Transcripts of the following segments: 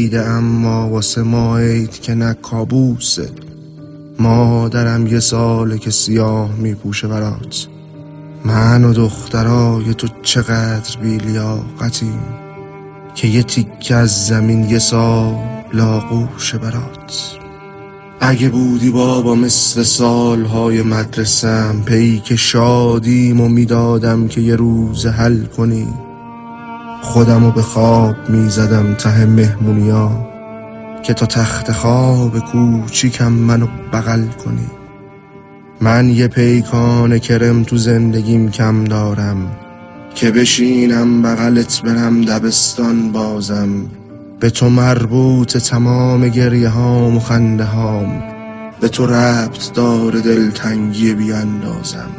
عیده اما واسه ما عید که نه کابوسه. مادرم 1 ساله که سیاه میپوشه برات. من و دخترای تو چقدر بی‌لیاقتیم که یه تیکه از زمین 1 سال لاغوشه برات. اگه بودی بابا مثل سالهای مدرسم، پیک شادیم و میدادم که یه روز حل کنی. خودمو به خواب میزدم ته مهمونیا که تا تخت خواب کوچیکم منو بغل کنی. من یه پیکان کرم تو زندگیم کم دارم که بشینم بغلت برم دبستان بازم. به تو مربوط تمام گریه هام و خنده هام، به تو ربط داره دلتنگی بی اندازم.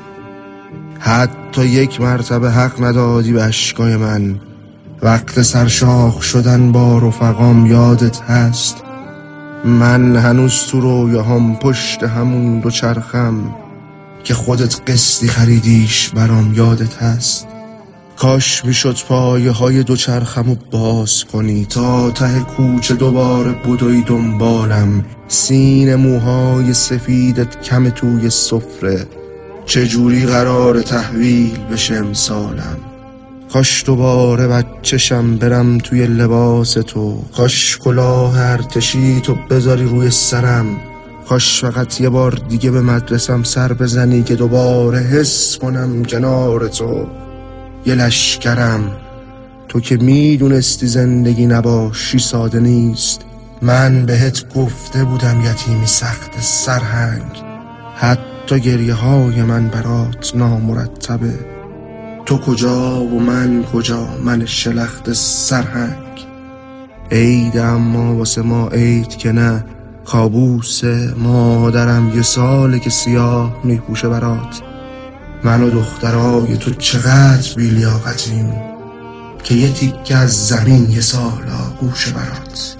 حتی 1 مرتبه حق ندادی به اشکای من. وقت سرشاخ شدن با رفقام یادت هست؟ من هنوز تو رویاهام پشت همون دوچرخم که خودت قسطی خریدیش برام یادت هست؟ کاش میشد پایه های دوچرخمو باز کنی تا ته کوچه دوباره بدوی دنبالم. سینه موهای سفیدت کم توی سفره، چجوری قرار تحویل بشه امسالم؟ کاش دوباره بچه‌شم برم توی لباس تو. کاش کلاه ارتشی تو بذاری روی سرم. کاش فقط 1 بار دیگه به مدرسم سر بزنی که دوباره حس کنم کنار تو یه لشکرم. تو که میدونستی زندگی نباشی ساده نیست. من بهت گفته بودم یتیمی سخت سرهنگ. حتی گریه های من برات نامرتبه. تو کجا و من کجا، من شلخت سرهنگ. عید اما واسه ما عید که نه کابوسه. مادرم 1 ساله که سیاه میپوشه برات. من و دخترای تو چقدر بی‌لیاقتیم که یه تیکه از زمین 1 سال آغوشه برات.